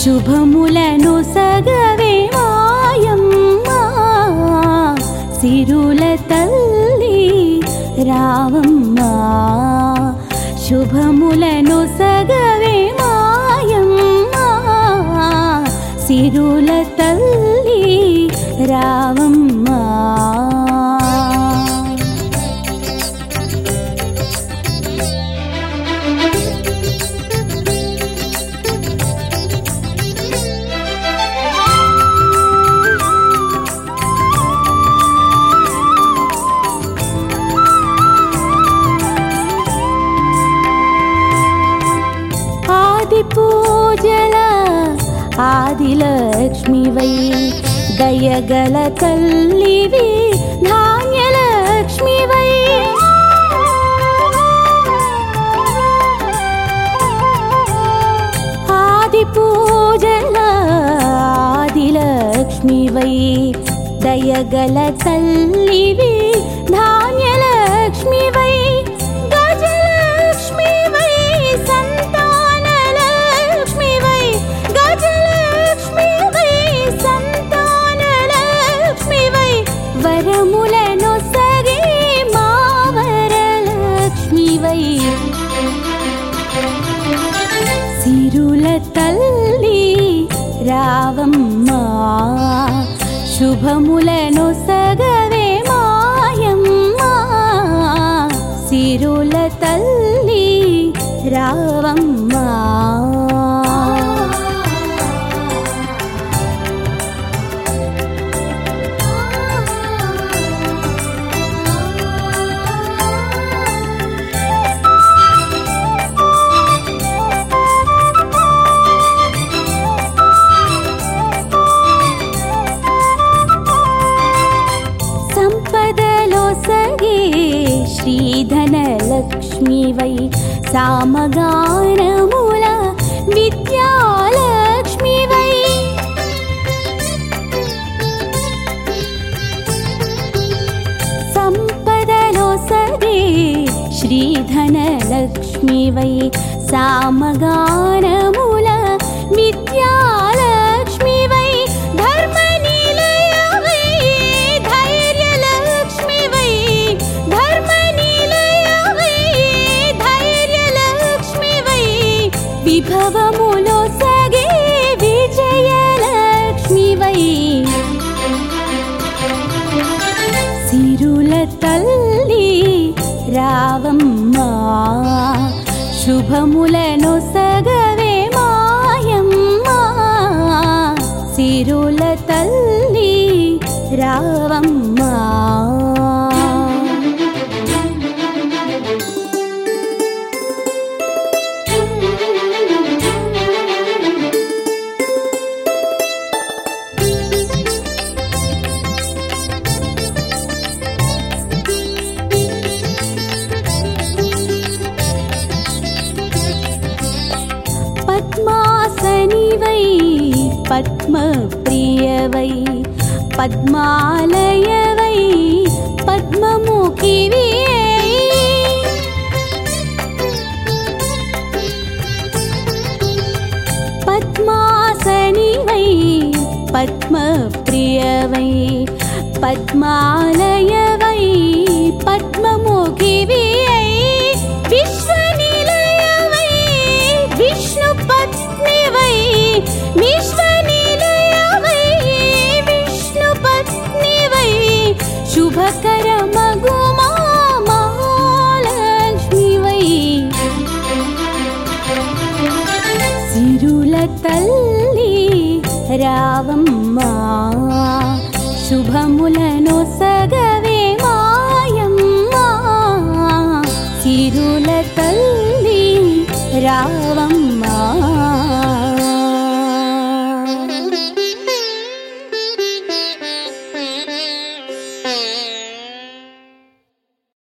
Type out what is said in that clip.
శుభములను సగవే మాయమ్మ సిరుల తల్లి రావమ్మ శుభములను సగవే మాయమ్మ సిరుల తల్లి రావమ్మ పూజల ఆదిలక్ష్మివై దయగల తల్లివి ధాన్యలక్ష్మివై ఆది పూజల ఆదిలక్ష్మివై దయగల తల్లివి ధాన్యలక్ష్మివై వరములను సగే మా వరలక్ష్మివై సిరుల తల్లి రావమ్మ శుభములను సగవే మాయమ్మ సిరుల తల్లి రావమ్మ శ్రీధనలక్ష్మివై సామగానముల విద్యాలక్ష్మివై సంపదలో సగే శ్రీధనలక్ష్మివై సామగానముల విద్యాలక్ష్మివై విభవములో సగే విజయలక్ష్మివై సిరుల తల్లి రావమ్మ శుభములను సగవే మాయమ్మ సిరుల తల్లి రావమ్మ పద్మాసనివై పద్మప్రియవై పద్మాలయవై పద్మముఖివి పద్మాసనివై పద్మప్రియవై పద్మాలయవై పద్మముఖివి విశ్వనిలయవై విష్ణుపత్నివై విశ్వనిలయవై విష్ణుపత్నివై శుభకరమగు మహాలక్ష్మివై సిరుల తల్లి రావమ్మ